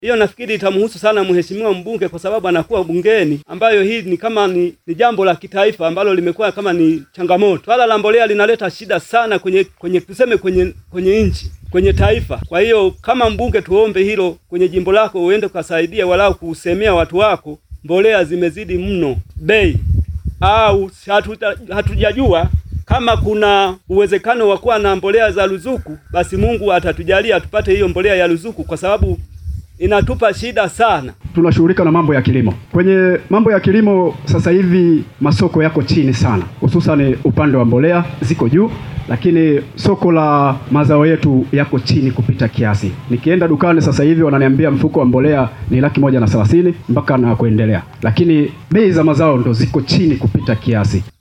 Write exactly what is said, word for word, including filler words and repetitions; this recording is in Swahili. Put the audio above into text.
Hiyo nafikiri itamhusu sana mheshimiwa mbunge kwa sababu anakuwa bungeni, ambayo hii ni kama ni, ni jambo la kitaifa ambalo limekuwa kama ni changamoto. Swala la mbolea linaleta shida sana kwenye kwenye tuseme kwenye kwenye nchi, kwenye taifa. Kwa hiyo kama mbunge, tuombe hilo kwenye jimbo lako, uende ukasaidia walau kusemea watu wako, mbolea zimezidi mno bei, au hatujajua kama kuna uwezekano wa kuwa na mbolea za ruzuku, basi Mungu atatujalia tupate hiyo mbolea ya ruzuku, kwa sababu inatupa shida sana. Tunashughulika na mambo ya kilimo. Kwenye mambo ya kilimo sasa hivi masoko yako chini sana, hususan upande wa mbolea ziko juu, lakini soko la mazao yetu yako chini kupita kiasi. Nikienda dukani sasa hivi wananiambia mfuko wa mbolea ni laki moja na thelathini mpaka na kuendelea, lakini bei za mazao ndo ziko chini kupita kiasi.